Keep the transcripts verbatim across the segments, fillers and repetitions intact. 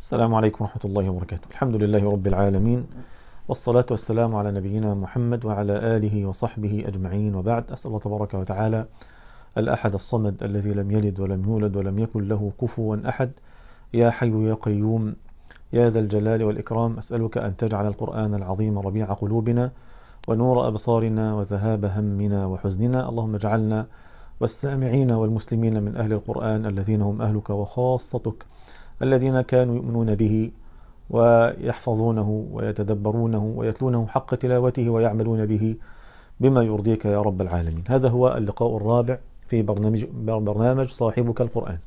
السلام عليكم ورحمة الله وبركاته. الحمد لله رب العالمين، والصلاة والسلام على نبينا محمد وعلى آله وصحبه أجمعين، وبعد. أسأل الله تبارك وتعالى الأحد الصمد الذي لم يلد ولم يولد ولم يكن له كفوا أحد، يا حي يا قيوم يا ذا الجلال والإكرام، أسألك أن تجعل القرآن العظيم ربيع قلوبنا ونور أبصارنا وذهاب همنا وحزننا. اللهم اجعلنا والسامعين والمسلمين من أهل القرآن الذين هم أهلك وخاصتك، الذين كانوا يؤمنون به ويحفظونه ويتدبرونه ويتلونه حق تلاوته ويعملون به بما يرضيك يا رب العالمين. هذا هو اللقاء الرابع في برنامج, برنامج صاحبك القرآن.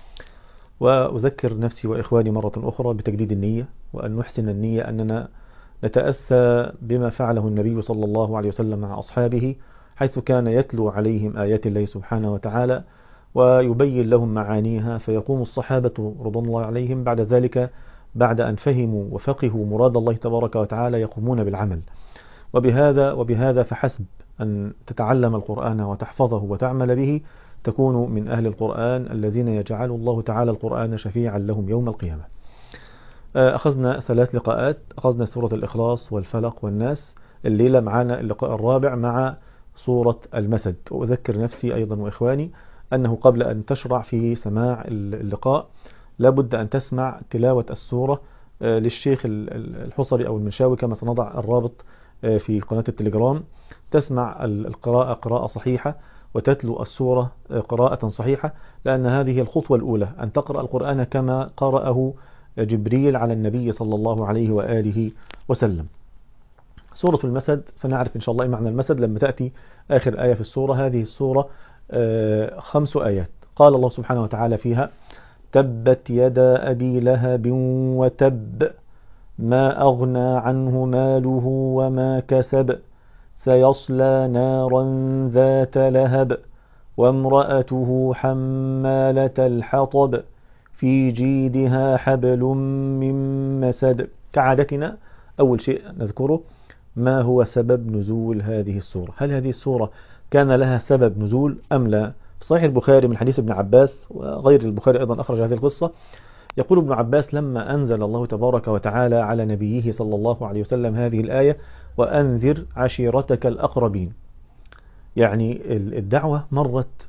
وأذكر نفسي وإخواني مرة أخرى بتجديد النية، وأن نحسن النية أننا نتأسى بما فعله النبي صلى الله عليه وسلم مع أصحابه، حيث كان يتلو عليهم آيات الله سبحانه وتعالى ويبين لهم معانيها، فيقوم الصحابة رضوان الله عليهم بعد ذلك بعد أن فهموا وفقهوا مراد الله تبارك وتعالى يقومون بالعمل. وبهذا وبهذا فحسب أن تتعلم القرآن وتحفظه وتعمل به، تكون من أهل القرآن الذين يجعل الله تعالى القرآن شفيعا لهم يوم القيامة. أخذنا ثلاث لقاءات، أخذنا سورة الإخلاص والفلق والناس. الليلة معنا اللقاء الرابع مع سورة المسد. وأذكر نفسي أيضا وإخواني أنه قبل أن تشرع في سماع اللقاء لابد أن تسمع تلاوة السورة للشيخ الحصري أو المنشاوي، كما سنضع الرابط في قناة التليجرام. تسمع القراءة قراءة صحيحة وتتلو السورة قراءة صحيحة، لأن هذه الخطوة الأولى، أن تقرأ القرآن كما قرأه جبريل على النبي صلى الله عليه وآله وسلم. سورة المسد سنعرف إن شاء الله معنى المسد لما تأتي آخر آية في السورة. هذه السورة خمس آيات. قال الله سبحانه وتعالى فيها: تبت يدا أبي لهب وتب ما أغنى عنه ماله وما كسب سيصلى نارا ذات لهب وامرأته حمالة الحطب في جيدها حبل من مسد. كعادتنا أول شيء نذكره ما هو سبب نزول هذه السورة. هل هذه السورة كان لها سبب نزول أم لا؟ في صحيح البخاري من حديث ابن عباس، وغير البخاري أيضا أخرج هذه القصة. يقول ابن عباس: لما أنزل الله تبارك وتعالى على نبيه صلى الله عليه وسلم هذه الآية: وأنذر عشيرتك الأقربين، يعني الدعوة مرت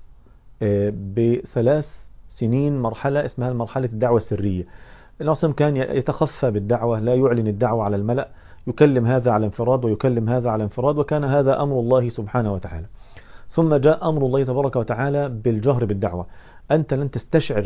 بثلاث سنين مرحلة اسمها مرحلة الدعوة السرية. الناصم كان يتخفى بالدعوة، لا يعلن الدعوة على الملأ، يكلم هذا على انفراد ويكلم هذا على انفراد، وكان هذا أمر الله سبحانه وتعالى. ثم جاء أمر الله تبارك وتعالى بالجهر بالدعوة. أنت لن تستشعر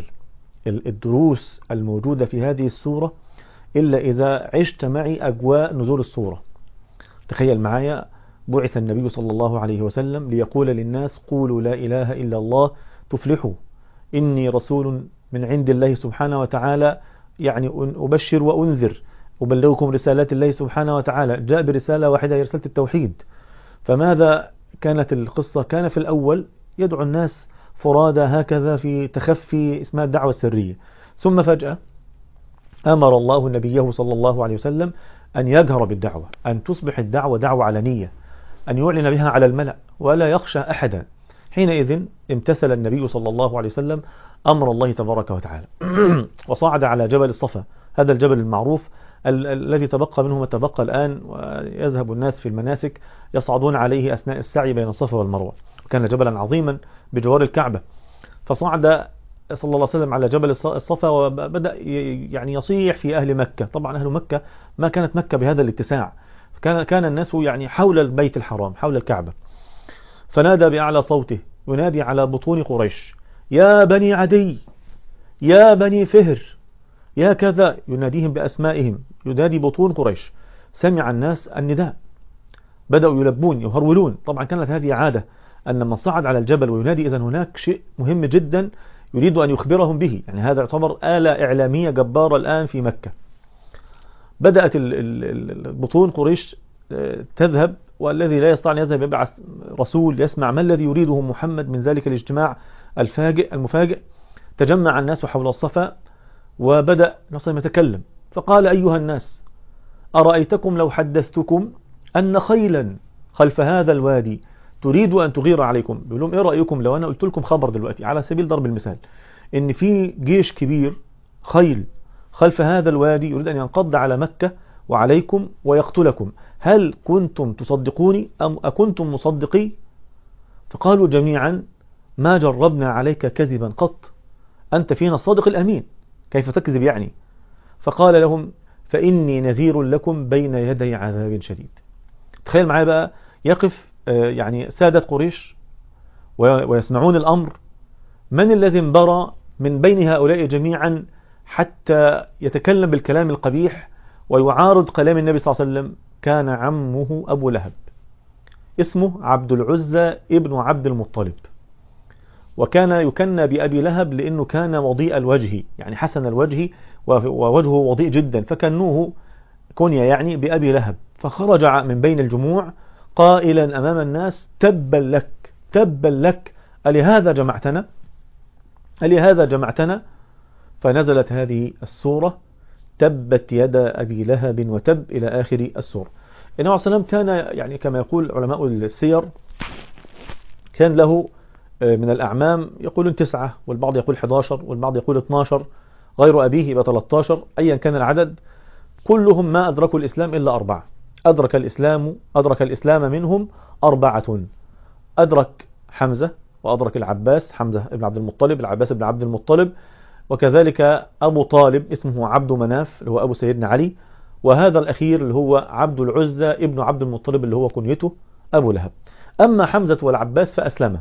الدروس الموجودة في هذه السورة إلا إذا عشت معي أجواء نزول السورة. تخيل معايا، بعث النبي صلى الله عليه وسلم ليقول للناس: قولوا لا إله إلا الله تفلحوا، إني رسول من عند الله سبحانه وتعالى، يعني أبشر وأنذر، أبلغكم رسالات الله سبحانه وتعالى. جاء برسالة واحدة هي رسالة التوحيد. فماذا كانت القصة؟ كان في الأول يدعو الناس فرادى هكذا في تخفي، اسمها الدعوة السرية. ثم فجأة أمر الله نبيه صلى الله عليه وسلم أن يجهر بالدعوة، أن تصبح الدعوة دعوة علنية، أن يعلن بها على الملأ ولا يخشى أحدا. حينئذ امتثل النبي صلى الله عليه وسلم أمر الله تبارك وتعالى وصعد على جبل الصفا، هذا الجبل المعروف ال الذي تبقى منه ما تبقى الآن، ويذهب الناس في المناسك يصعدون عليه أثناء السعي بين الصفا والمروة. كان جبلا عظيما بجوار الكعبة. فصعد صلى الله عليه وسلم على جبل الصفا وبدأ يعني يصيح في أهل مكة. طبعا أهل مكة ما كانت مكة بهذا الاتساع، كان كان الناس يعني حول البيت الحرام حول الكعبة. فنادى بأعلى صوته ينادي على بطون قريش: يا بني عدي، يا بني فهر، يا كذا، يناديهم بأسمائهم، ينادي بطون قريش. سمع الناس النداء، بدأوا يلبون يهرولون. طبعا كانت هذه عادة، أن من صعد على الجبل وينادي إذن هناك شيء مهم جدا يريد أن يخبرهم به، يعني هذا يعتبر آلة إعلامية جبارة الآن في مكة. بدأت البطون قريش تذهب، والذي لا يستطيع أن يذهب يبعث رسول يسمع ما الذي يريده محمد من ذلك الاجتماع الفاجئ المفاجئ. تجمع الناس حول الصفا وبدأ نصر يتكلم، فقال: أيها الناس، أرأيتكم لو حدثتكم أن خيلا خلف هذا الوادي تريد أن تغير عليكم. بيقول لهم: إيه رأيكم لو أنا قلت لكم خبر دلوقتي على سبيل ضرب المثال، إن في جيش كبير خيل خلف هذا الوادي يريد أن ينقض على مكة وعليكم ويقتلكم، هل كنتم تصدقوني أم أكنتم مصدقي؟ فقالوا جميعا ما جربنا عليك كذبا قط، أنت فينا الصادق الأمين، كيف تكذب يعني؟ فقال لهم فإني نذير لكم بين يدي عذاب شديد. تخيل معايا بقى، يقف يعني سادة قريش ويسمعون الأمر، من الذي انبرى من بين هؤلاء جميعا حتى يتكلم بالكلام القبيح ويعارض كلام النبي صلى الله عليه وسلم؟ كان عمه أبو لهب، اسمه عبد العزى ابن عبد المطلب، وكان يكنى بأبي لهب لأنه كان وضيء الوجه، يعني حسن الوجه ووجهه وضيء جدا، فكنوه كنية يعني بأبي لهب. فخرج من بين الجموع قائلا أمام الناس تبا لك تبا لك، ألهذا جمعتنا ألهذا جمعتنا فنزلت هذه السورة تبت يد أبي لهب وتب إلى آخر السورة. النبي عليه الصلاة والسلام كان يعني كما يقول علماء السير كان له من الأعمام يقولون تسعة، والبعض يقول احد عشر، والبعض يقول اثني عشر، غير أبيه يبقى ثلاثة عشر، أيا كان العدد كلهم ما أدركوا الإسلام إلا أربعة. أدرك الإسلام أدرك الإسلام منهم أربعة، أدرك حمزة، وأدرك العباس، حمزة بن عبد المطلب، العباس بن عبد المطلب، وكذلك أبو طالب اسمه عبد مناف اللي هو أبو سيدنا علي، وهذا الأخير اللي هو عبد العزى ابن عبد المطلب اللي هو كنيته أبو لهب. أما حمزة والعباس فأسلم،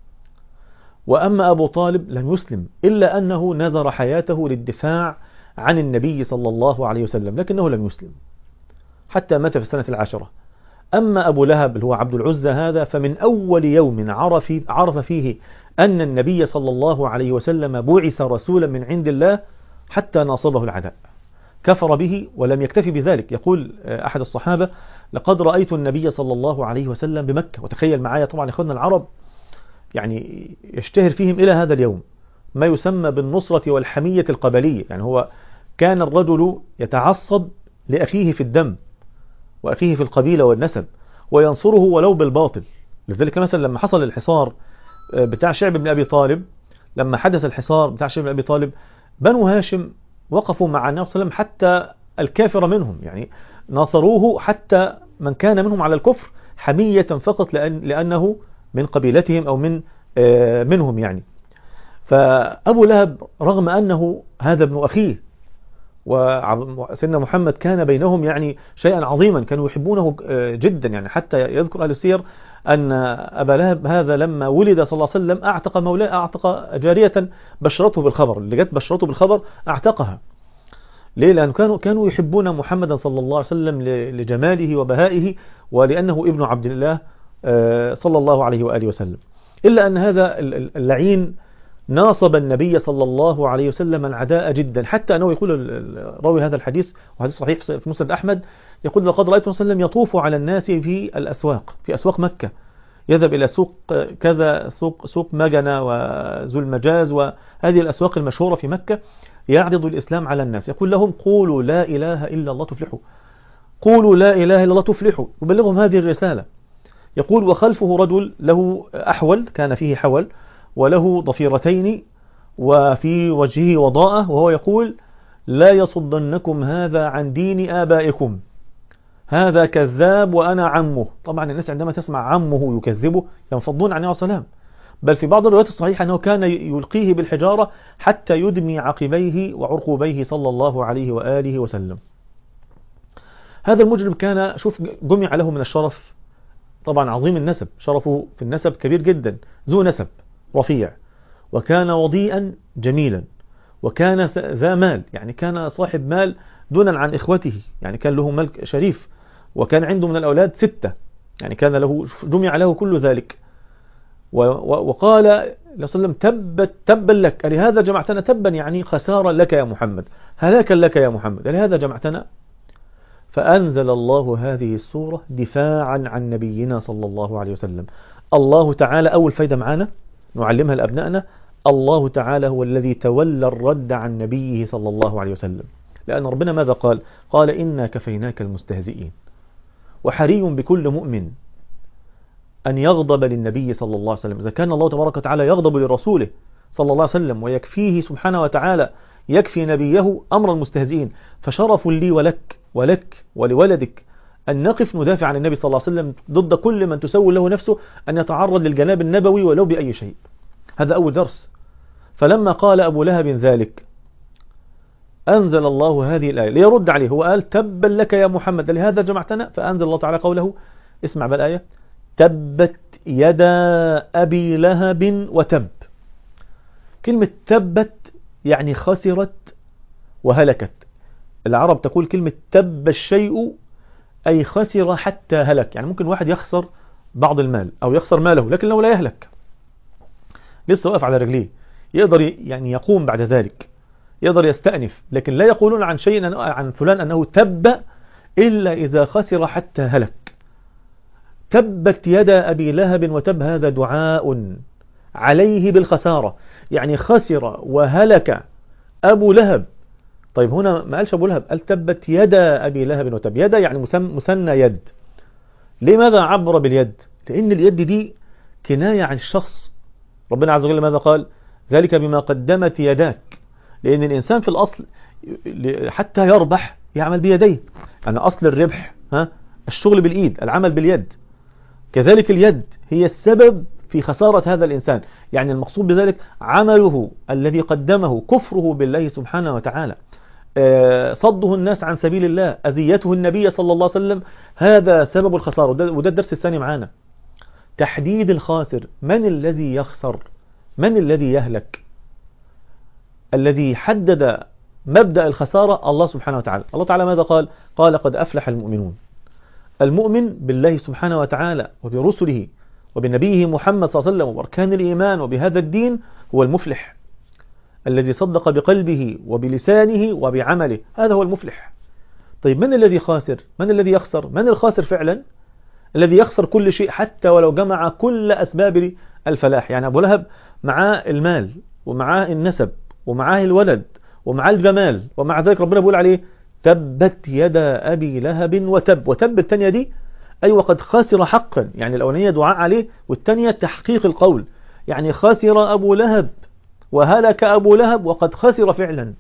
وأما أبو طالب لم يسلم إلا أنه نذر حياته للدفاع عن النبي صلى الله عليه وسلم، لكنه لم يسلم حتى مات في السنة العاشرة. أما أبو لهب اللي هو عبد العزى هذا فمن أول يوم عرف, عرف فيه أن النبي صلى الله عليه وسلم بعث رسولا من عند الله حتى ناصبه العداء، كفر به ولم يكتفي بذلك. يقول أحد الصحابة لقد رأيت النبي صلى الله عليه وسلم بمكة. وتخيل معايا طبعا إخواننا العرب يعني يشتهر فيهم إلى هذا اليوم ما يسمى بالنصرة والحمية القبلية، يعني هو كان الرجل يتعصب لأخيه في الدم وأخيه في القبيلة والنسب وينصره ولو بالباطل. لذلك مثلا لما حصل الحصار بتاع شعب بن أبي طالب، لما حدث الحصار بتاع شعب بن أبي طالب، بنو هاشم وقفوا مع النبي صلى الله عليه وسلم حتى الكافر منهم، يعني ناصروه حتى من كان منهم على الكفر حمية فقط لأن لأنه من قبيلتهم أو من منهم يعني. فأبو لهب رغم أنه هذا ابن أخيه وسيدنا محمد كان بينهم يعني شيئا عظيما، كانوا يحبونه جدا، يعني حتى يذكر أهل السير أن أبا لهب هذا لما ولد صلى الله عليه وسلم أعتق مولاه، أعتق جارية بشرته بالخبر، اللي جت بشرته بالخبر أعتقها. ليه؟ لأن كانوا كانوا يحبون محمدا صلى الله عليه وسلم لجماله وبهائه ولأنه ابن عبد الله صلى الله عليه وآله وسلم. إلا أن هذا اللعين ناصب النبي صلى الله عليه وسلم العداء جدا، حتى أنه يقول راوي هذا الحديث وحديث صحيح في مسند أحمد، يقول لقد رأيت صلى الله عليه وسلم يطوف على الناس في الأسواق، في أسواق مكة، يذهب إلى سوق كذا، سوق سوق مجنة وذو المجاز وهذه الأسواق المشهورة في مكة، يعرض الإسلام على الناس، يقول لهم قولوا لا إله إلا الله تفلحوا، قولوا لا إله إلا الله تفلحوا، يبلغهم هذه الرسالة. يقول وخلفه رجل له أحول، كان فيه حول وله ضفيرتين وفي وجهه وضاءة، وهو يقول لا يصدنكم هذا عن دين آبائكم، هذا كذاب وأنا عمه. طبعا الناس عندما تسمع عمه يكذبه ينفضون عنه السلام، بل في بعض الروايات الصحيحة أنه كان يلقيه بالحجارة حتى يدمي عقبيه وعرقوبيه صلى الله عليه وآله وسلم. هذا المجرم كان شوف جمع له من الشرف، طبعا عظيم النسب، شرفه في النسب كبير جدا، ذو نسب رفيع، وكان وضيئا جميلا، وكان ذا مال، يعني كان صاحب مال دونا عن إخوته، يعني كان له ملك شريف، وكان عنده من الأولاد ستة، يعني كان له جمع له كل ذلك. وقال صلى الله عليه وسلم تبت تبا لك، لهذا جمعتنا، تبا يعني خسارا لك يا محمد، هلاكا لك يا محمد، لهذا جمعتنا. فأنزل الله هذه السورة دفاعا عن نبينا صلى الله عليه وسلم. الله تعالى أول فايدة معانا نعلمها لأبنائنا، الله تعالى هو الذي تولى الرد عن نبيه صلى الله عليه وسلم، لأن ربنا ماذا قال؟ قال إنا كفيناك المستهزئين. وحري بكل مؤمن أن يغضب للنبي صلى الله عليه وسلم، إذا كان الله تبارك وتعالى يغضب لرسوله صلى الله عليه وسلم ويكفيه سبحانه وتعالى يكفي نبيه أمر المستهزئين. فشرف لي ولك ولك ولولدك أن نقف ندافع عن النبي صلى الله عليه وسلم ضد كل من تسول له نفسه أن يتعرض للجناب النبوي ولو بأي شيء. هذا أول درس. فلما قال أبو لهب ذلك أنزل الله هذه الآية ليرد عليه. هو قال تبا لك يا محمد لهذا جمعتنا، فأنزل الله تعالى قوله، اسمع بالآية، تبت يدا أبي لهب وتب. كلمة تبت يعني خسرت وهلكت. العرب تقول كلمة تب الشيء أي خسر حتى هلك. يعني ممكن واحد يخسر بعض المال أو يخسر ماله لكن لو لا يهلك، لسه واقف على رجليه، يقدر يعني يقوم بعد ذلك، يقدر يستأنف. لكن لا يقولون عن شيء عن فلان أنه تب إلا إذا خسر حتى هلك. تبت يدا أبي لهب وتب، هذا دعاء عليه بالخسارة، يعني خسر وهلك أبو لهب. طيب هنا ما قالش أبو لهب، قال تبت يدا أبي لهب وتب. يدا يعني مثنى يد. لماذا عبر باليد؟ لأن اليد دي كناية عن الشخص. ربنا عز وجل ماذا قال؟ ذلك بما قدمت يداك. لأن الإنسان في الأصل حتى يربح يعمل بيديه. أن أصل الربح ها الشغل بالإيد، العمل باليد. كذلك اليد هي السبب في خسارة هذا الإنسان. يعني المقصود بذلك عمله الذي قدمه، كفره بالله سبحانه وتعالى، صده الناس عن سبيل الله، أذيته النبي صلى الله عليه وسلم، هذا سبب الخسارة. وده الدرس الثاني معانا، تحديد الخاسر. من الذي يخسر؟ من الذي يهلك؟ الذي حدد مبدأ الخسارة الله سبحانه وتعالى. الله تعالى ماذا قال؟ قال قد أفلح المؤمنون. المؤمن بالله سبحانه وتعالى وبرسله وبنبيه محمد صلى الله عليه وسلم وبأركان الإيمان وبهذا الدين هو المفلح، الذي صدق بقلبه وبلسانه وبعمله، هذا هو المفلح. طيب من الذي خاسر؟ من الذي يخسر؟ من الخاسر فعلا؟ الذي يخسر كل شيء حتى ولو جمع كل أسباب الفلاح. يعني أبو لهب معاه المال ومعاه النسب ومعاه الولد ومعاه الجمال، ومع ذلك ربنا بيقول عليه تبت يدا أبي لهب وتب. وتب الثانية دي أي وقد خسر حقا. يعني الأولانية دعاء عليه والثانية تحقيق القول. يعني خسر أبو لهب وهلك أبو لهب وقد خسر فعلا.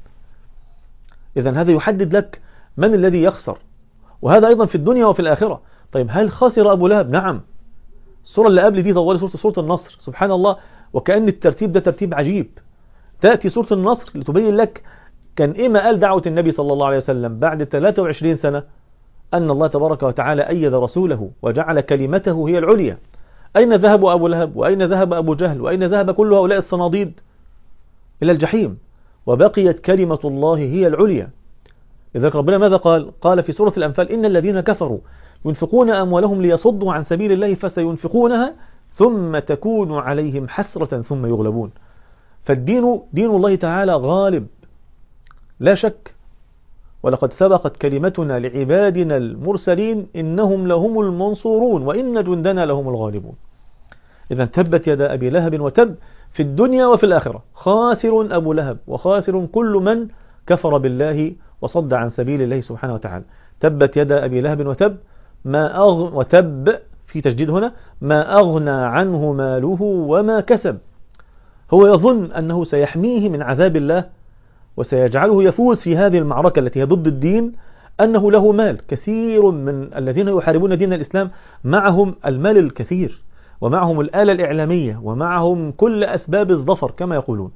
إذن هذا يحدد لك من الذي يخسر، وهذا أيضا في الدنيا وفي الآخرة. طيب هل خسر أبو لهب؟ نعم. السورة اللي قبل دي طوال سورة, سورة النصر، سبحان الله، وكأن الترتيب ده ترتيب عجيب. تأتي سورة النصر لتبين لك كان إيه مقال دعوة النبي صلى الله عليه وسلم بعد ثلاثة وعشرين سنة، أن الله تبارك وتعالى أيد رسوله وجعل كلمته هي العليا. أين ذهب أبو لهب؟ وأين ذهب أبو جهل؟ وأين ذهب كل هؤلاء الصناديد؟ إلى الجحيم. وبقيت كلمة الله هي العليا. لذلك ربنا ماذا قال؟ قال في سورة الأنفال إن الذين كفروا ينفقون أموالهم ليصدوا عن سبيل الله فسينفقونها ثم تكون عليهم حسرة ثم يغلبون. فالدين دين الله تعالى غالب لا شك. ولقد سبقت كلمتنا لعبادنا المرسلين إنهم لهم المنصورون وإن جندنا لهم الغالبون. إذا تبت يدا أبي لهب وتب في الدنيا وفي الآخرة. خاسر أبو لهب وخاسر كل من كفر بالله وصد عن سبيل الله سبحانه وتعالى. تبت يدا أبي لهب وتب ما أغ... وتب في تجديد هنا ما أغنى عنه ماله وما كسب. هو يظن أنه سيحميه من عذاب الله وسيجعله يفوز في هذه المعركة التي هي ضد الدين، أنه له مال. كثير من الذين يحاربون دين الإسلام معهم المال الكثير ومعهم الآلة الإعلامية ومعهم كل أسباب الظفر كما يقولون،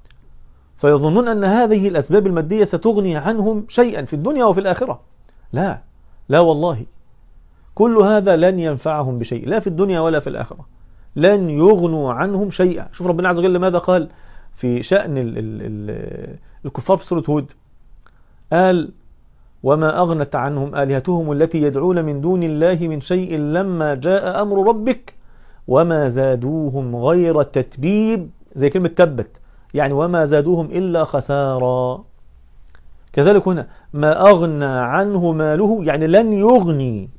فيظنون أن هذه الأسباب المادية ستغني عنهم شيئا في الدنيا وفي الآخرة. لا لا والله، كل هذا لن ينفعهم بشيء لا في الدنيا ولا في الآخرة، لن يغنوا عنهم شيئا. شوف ربنا عز وجل ماذا قال في شأن ال ال ال الكفار في سورة هود، قال وما أغنت عنهم آلهتهم التي يدعون من دون الله من شيء لما جاء أمر ربك وما زادوهم غير تتبيب، زي كلمة تبت، يعني وما زادوهم إلا خسارا. كذلك هنا ما أغنى عنه ماله، يعني لن يغني،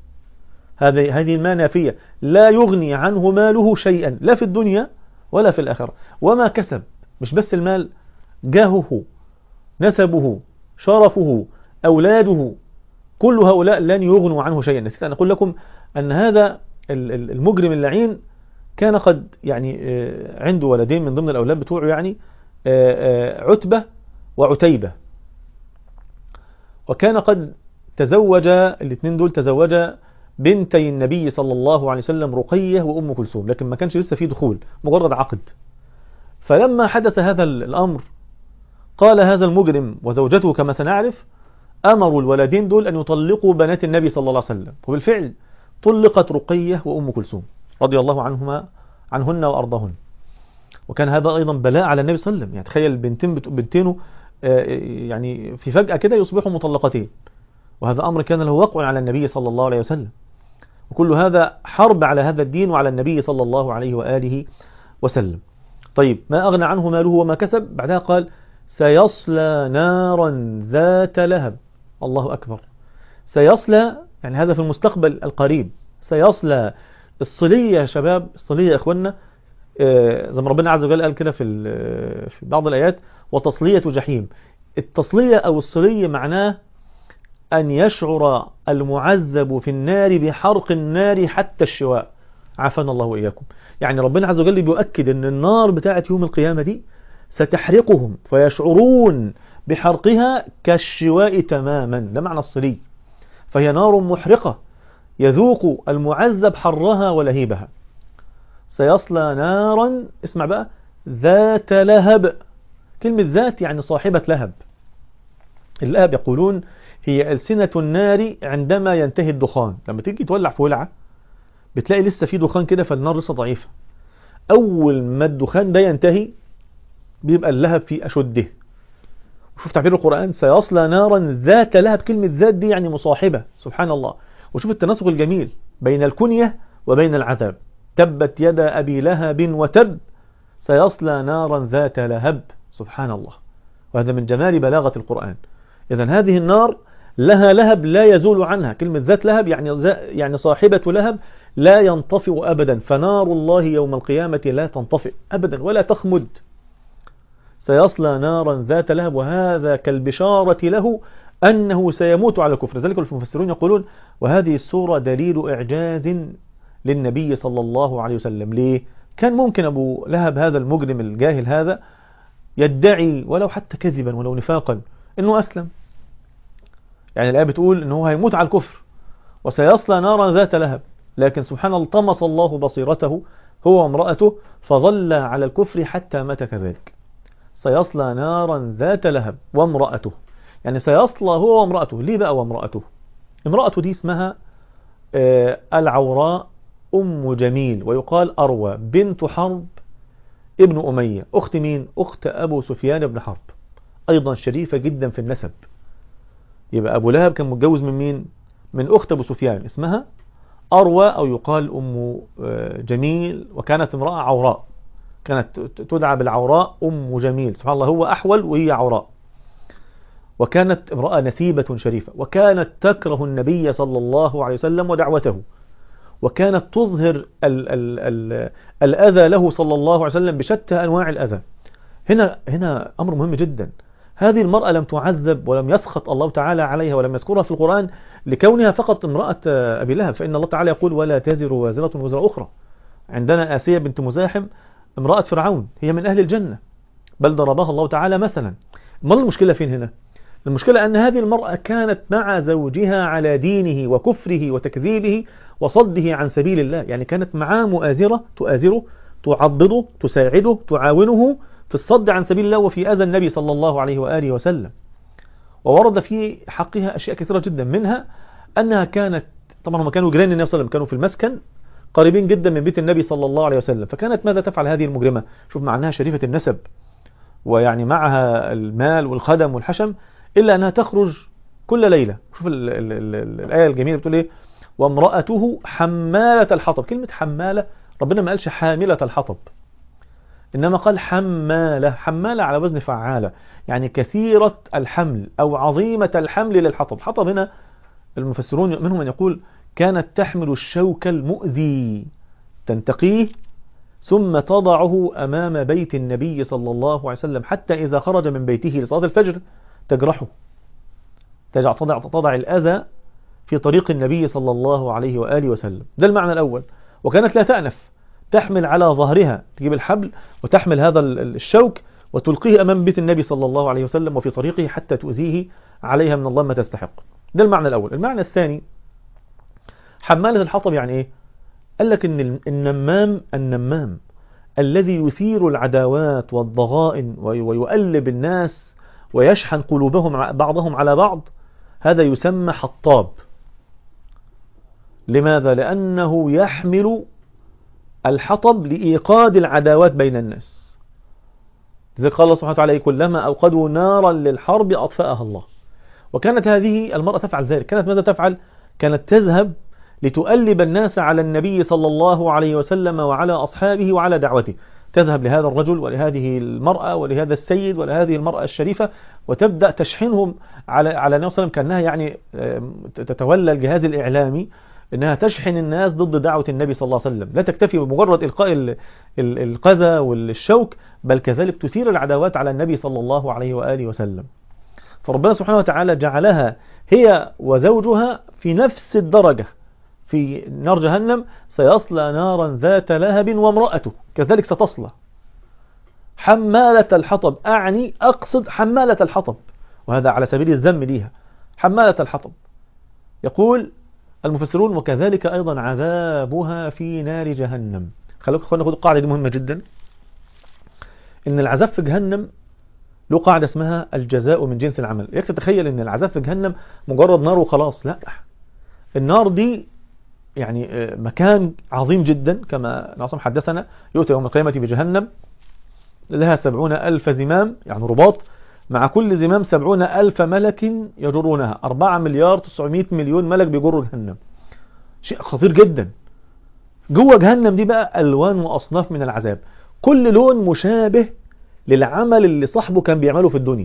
هذه هذه الماء نافية، لا يغني عنه ماله شيئا لا في الدنيا ولا في الآخرة. وما كسب، مش بس المال، جاهه، نسبه، شرفه، أولاده، كل هؤلاء لن يغنوا عنه شيئا. نسيت أن أقول لكم أن هذا المجرم اللعين كان قد يعني عنده ولدين من ضمن الأولاد بتوعه، يعني عتبة وعتيبة. وكان قد تزوج الاثنين دول تزوج بنتي النبي صلى الله عليه وسلم رقية وأم كلثوم، لكن ما كانش لسه فيه دخول، مجرد عقد. فلما حدث هذا الأمر قال هذا المجرم وزوجته كما سنعرف أمروا الولدين دول أن يطلقوا بنات النبي صلى الله عليه وسلم، وبالفعل طلقت رقية وأم كلثوم رضي الله عنهما عنهن وأرضهن. وكان هذا أيضا بلاء على النبي صلى الله عليه وسلم، يعني تخيل بنتين بنتينه يعني في فجأة كده يصبحوا مطلقتين، وهذا أمر كان له وقع على النبي صلى الله عليه وسلم، وكل هذا حرب على هذا الدين وعلى النبي صلى الله عليه وآله وسلم. طيب ما أغنى عنه ماله وما كسب؟ بعدها قال سيصلى نارا ذات لهب. الله أكبر. سيصلى يعني هذا في المستقبل القريب، سيصلى. الصلية يا شباب، الصلية يا إخواننا زي ما ربنا عز وجل قال كده في في بعض الآيات وتصلية جحيم. التصلية أو الصلية معناه أن يشعر المعذب في النار بحرق النار حتى الشواء، عافانا الله وإياكم. يعني ربنا عز وجل بيؤكد أن النار بتاعة يوم القيامة دي ستحرقهم فيشعرون بحرقها كالشواء تماما، ده معنى الصلي. فهي نار محرقة يذوق المعذب حرها ولهيبها. سيصلى نارا، اسمع بقى، ذات لهب. كلمة ذات يعني صاحبة لهب. اللهب يقولون هي ألسنة النار عندما ينتهي الدخان. لما تيجي تولع في ولعة بتلاقي لسه في دخان كده، فالنار لسه ضعيفة. أول ما الدخان ده ينتهي بيبقى اللهب في أشده. وشوف تعبير القرآن سيصلى نارا ذات لهب، كلمة ذات دي يعني مصاحبة، سبحان الله. وشوف التناسق الجميل بين الكنية وبين العذاب. تبت يد أبي لهب وتب سيصلى نارا ذات لهب، سبحان الله. وهذا من جمال بلاغة القرآن. إذن هذه النار لها لهب لا يزول عنها. كلمة ذات لهب يعني يعني صاحبة لهب لا ينطفئ أبدا. فنار الله يوم القيامة لا تنطفئ أبدا ولا تخمد. سيصلى نارا ذات لهب، وهذا كالبشارة له أنه سيموت على الكفر. ذلك المفسرون يقولون وهذه السورة دليل إعجاز للنبي صلى الله عليه وسلم. ليه؟ كان ممكن أبو لهب هذا المجرم الجاهل هذا يدعي ولو حتى كذبا ولو نفاقا أنه أسلم. يعني الآية بتقول أنه هيموت على الكفر وسيصلى نارا ذات لهب، لكن سبحان الله طمس الله بصيرته هو وامرأته فظل على الكفر حتى مات كذلك. سيصلى نارا ذات لهب وامرأته، يعني سيصلى هو وامرأته. ليه بقى وامرأته؟ امرأته دي اسمها آه العوراء أم جميل، ويقال أروى بنت حرب ابن أمية، أخت مين؟ أخت أبو سفيان بن حرب، أيضا شريفة جدا في النسب. يبقى أبو لهب كان متجوز من مين؟ من أخت أبو سفيان اسمها أروى، أو يقال أم جميل، وكانت امرأة عوراء، كانت تدعى بالعوراء أم جميل. سبحان الله، هو أحول وهي عوراء. وكانت امرأة نسيبة شريفة، وكانت تكره النبي صلى الله عليه وسلم ودعوته، وكانت تظهر ال ال ال الأذى له صلى الله عليه وسلم بشتى أنواع الأذى. هنا هنا أمر مهم جدا. هذه المرأة لم تعذب ولم يسخط الله تعالى عليها ولم يذكرها في القرآن لكونها فقط امرأة أبي لهب، فإن الله تعالى يقول ولا تزر وازرة وزر أخرى. عندنا آسية بنت مزاحم امرأة فرعون، هي من أهل الجنة بل ضربها الله تعالى مثلا. ما المشكلة فين هنا؟ المشكلة أن هذه المرأة كانت مع زوجها على دينه وكفره وتكذيبه وصده عن سبيل الله، يعني كانت معاه مؤازرة تؤازره تعضده تساعده تعاونه في الصد عن سبيل الله وفي أذى النبي صلى الله عليه وآله وسلم. وورد في حقها أشياء كثيرة جدا، منها أنها كانت، طبعا هم كانوا جيران النبي صلى الله عليه وسلم، كانوا في المسكن قريبين جدا من بيت النبي صلى الله عليه وسلم. فكانت ماذا تفعل هذه المجرمة؟ شوف، مع أنها شريفة النسب ويعني معها المال والخدم والحشم، إلا أنها تخرج كل ليلة. شوف ال ال ال الآية الجميلة بتقول إيه؟ وامرأته حمالة الحطب. كلمة حمالة ربنا ما قالش حاملة الحطب، إنما قال حمالة. حمالة على وزن فعالة، يعني كثيرة الحمل أو عظيمة الحمل للحطب. حطب هنا المفسرون منهم من يقول كانت تحمل الشوك المؤذي تنتقيه ثم تضعه أمام بيت النبي صلى الله عليه وسلم، حتى إذا خرج من بيته لصلاة الفجر تجرحه، تضع, تضع, تضع الأذى في طريق النبي صلى الله عليه وآله وسلم. ده المعنى الأول. وكانت لا تأنف، تحمل على ظهرها، تجيب الحبل وتحمل هذا الشوك وتلقيه أمام بيت النبي صلى الله عليه وسلم وفي طريقه حتى تؤذيه عليها من الله ما تستحق. ده المعنى الأول. المعنى الثاني، حمالة الحطب يعني إيه؟ قال لك إن النمام النمام الذي يثير العداوات والضغائن ويؤلب الناس ويشحن قلوبهم بعضهم على بعض، هذا يسمى حطاب. لماذا؟ لأنه يحمل الحطب لإيقاد العداوات بين الناس. لذلك قال الله سبحانه وتعالى: كلما أوقدوا نارا للحرب أطفأها الله. وكانت هذه المرأة تفعل ذلك. كانت ماذا تفعل؟ كانت تذهب لتؤلب الناس على النبي صلى الله عليه وسلم وعلى أصحابه وعلى دعوته. تذهب لهذا الرجل ولهذه المرأة ولهذا السيد ولهذه المرأة الشريفة، وتبدأ تشحنهم على على النبي صلى الله عليه وسلم، كأنها يعني تتولى الجهاز الإعلامي، إنها تشحن الناس ضد دعوة النبي صلى الله عليه وسلم. لا تكتفي بمجرد إلقاء القذى والشوك، بل كذلك تثير العداوات على النبي صلى الله عليه وآله وسلم. فربنا سبحانه وتعالى جعلها هي وزوجها في نفس الدرجة في نار جهنم، سيصلى نارا ذات لهب وامرأته كذلك ستصلى. حمالة الحطب، أعني أقصد حمالة الحطب، وهذا على سبيل الذم ليها. حمالة الحطب. يقول المفسرون: وكذلك أيضا عذابها في نار جهنم. خلوك أخوانا خذوا القاعدة دي مهمة جدا، إن العذاب في جهنم له قاعدة اسمها الجزاء من جنس العمل. يكفي تتخيل إن العذاب في جهنم مجرد نار وخلاص، لا، النار دي يعني مكان عظيم جدا، كما نعصم حدثنا: يؤتى يوم القيامة بجهنم لها سبعون ألف زمام، يعني رباط، مع كل زمام سبعون ألف ملك يجرونها. أربعة مليار تسعمائة مليون ملك بيجروا جهنم. شيء خطير جدا. جوه جهنم دي بقى ألوان وأصناف من العذاب، كل لون مشابه للعمل اللي صاحبه كان بيعمله في الدنيا.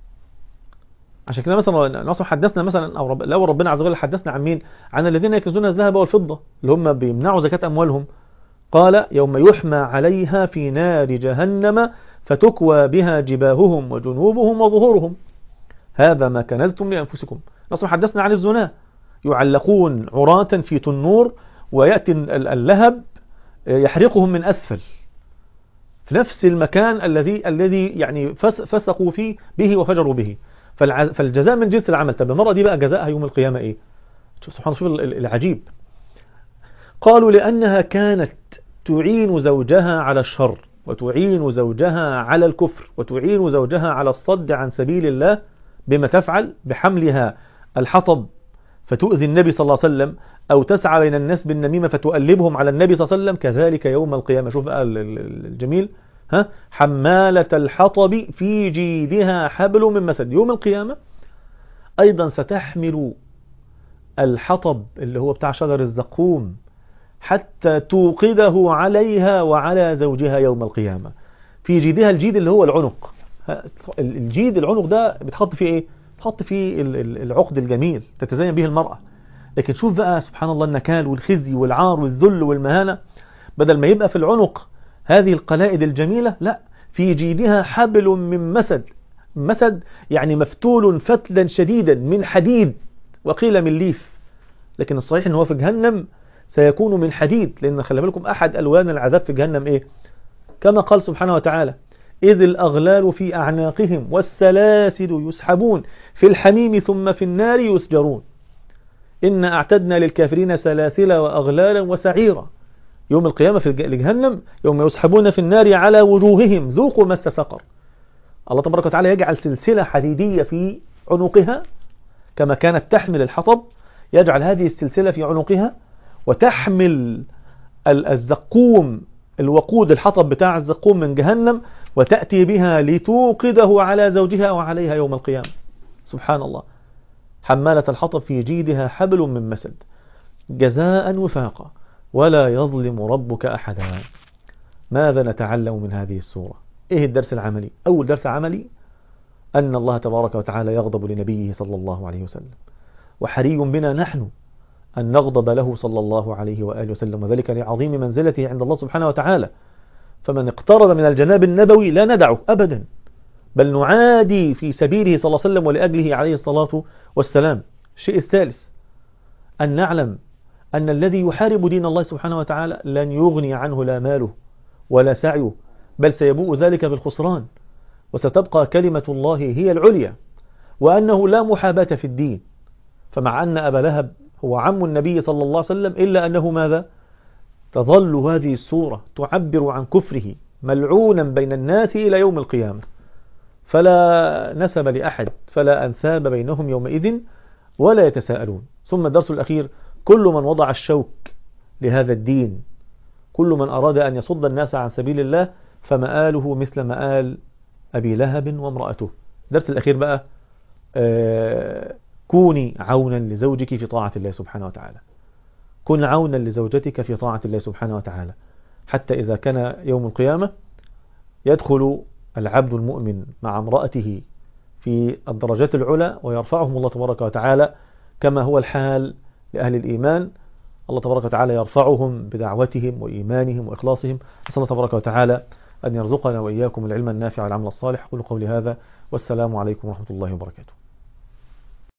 عشان كده مثلا نصر حدثنا مثلا، او رب لو ربنا عز وجل حدثنا عن مين؟ عن الذين يكنزون الذهب والفضة، اللي هم بيمنعوا زكاة أموالهم. قال: يوم يحمى عليها في نار جهنم فتكوى بها جباههم وجنوبهم وظهورهم هذا ما كنزتم لأنفسكم. نصر حدثنا عن الزنا، يعلقون عراة في تنور ويأتي اللهب يحرقهم من أسفل في نفس المكان الذي الذي يعني فسقوا فيه به وفجروا به. فالجزاء من جنس العمل. طب المرأة دي بقى جزاءها يوم القيامة ايه؟ سبحان الله، شوف العجيب. قالوا: لأنها كانت تعين زوجها على الشر، وتعين زوجها على الكفر، وتعين زوجها على الصد عن سبيل الله. بما تفعل؟ بحملها الحطب فتؤذي النبي صلى الله عليه وسلم، أو تسعى بين الناس بالنميمة فتؤلبهم على النبي صلى الله عليه وسلم. كذلك يوم القيامة. شوف بقى الجميل، ها؟ حمالة الحطب في جيدها حبل من مسد. يوم القيامة أيضا ستحمل الحطب اللي هو بتاع شجر الزقوم حتى توقده عليها وعلى زوجها يوم القيامة. في جيدها، الجيد اللي هو العنق. الجيد العنق ده بتحط فيه ايه؟ بتحط فيه العقد الجميل تتزين به المرأة. لكن شوف بقى سبحان الله النكال والخزي والعار والذل والمهانة، بدل ما يبقى في العنق هذه القلائد الجميلة، لا، في جيدها حبل من مسد. مسد يعني مفتول فتلا شديدا من حديد، وقيل من ليف، لكن الصحيح أنه في جهنم سيكون من حديد. لأن خلي بالكم أحد ألوان العذاب في جهنم إيه؟ كما قال سبحانه وتعالى: إذ الأغلال في أعناقهم والسلاسل يسحبون في الحميم ثم في النار يسجرون إن أعتدنا للكافرين سلاسل وأغلالا وسعيرا. يوم القيامة في جهنم يوم يسحبون في النار على وجوههم ذوقوا مس سقر. الله تبارك وتعالى يجعل سلسلة حديدية في عنقها كما كانت تحمل الحطب، يجعل هذه السلسلة في عنقها وتحمل الزقوم، الوقود الحطب بتاع الزقوم من جهنم، وتأتي بها لتوقده على زوجها وعليها يوم القيامة. سبحان الله. حمالة الحطب في جيدها حبل من مسد جزاء وفاقا ولا يظلم ربك أحدا. ماذا نتعلم من هذه السورة؟ إيه الدرس العملي؟ أول درس عملي أن الله تبارك وتعالى يغضب لنبيه صلى الله عليه وسلم، وحري بنا نحن أن نغضب له صلى الله عليه وآله وسلم، وذلك لعظيم منزلته عند الله سبحانه وتعالى. فمن اقترب من الجناب النبوي لا ندعه أبدا، بل نعادي في سبيله صلى الله عليه وسلم ولأجله عليه الصلاة والسلام. الشيء الثالث أن نعلم أن الذي يحارب دين الله سبحانه وتعالى لن يغني عنه لا ماله ولا سعيه، بل سيبوء ذلك بالخسران. وستبقى كلمة الله هي العليا، وأنه لا محاباة في الدين. فمع أن أبا لهب هو عم النبي صلى الله عليه وسلم إلا أنه ماذا؟ تظل هذه السورة تعبر عن كفره ملعونا بين الناس إلى يوم القيامة، فلا نسب لأحد، فلا أنساب بينهم يومئذ ولا يتساءلون. ثم الدرس الأخير: كل من وضع الشوك لهذا الدين، كل من أراد أن يصد الناس عن سبيل الله، فمآله مثل مآل أبي لهب وامرأته. الدرس الأخير بقى: آه كوني عونا لزوجك في طاعة الله سبحانه وتعالى، كن عونا لزوجتك في طاعة الله سبحانه وتعالى، حتى إذا كان يوم القيامة يدخل العبد المؤمن مع امرأته في الدرجات العلى ويرفعهم الله تبارك وتعالى، كما هو الحال لأهل الإيمان. الله تبارك وتعالى يرفعهم بدعوتهم وإيمانهم وإخلاصهم. نسأل الله تبارك وتعالى أن يرزقنا وإياكم العلم النافع والعمل الصالح. قولوا قولي هذا، والسلام عليكم ورحمة الله وبركاته.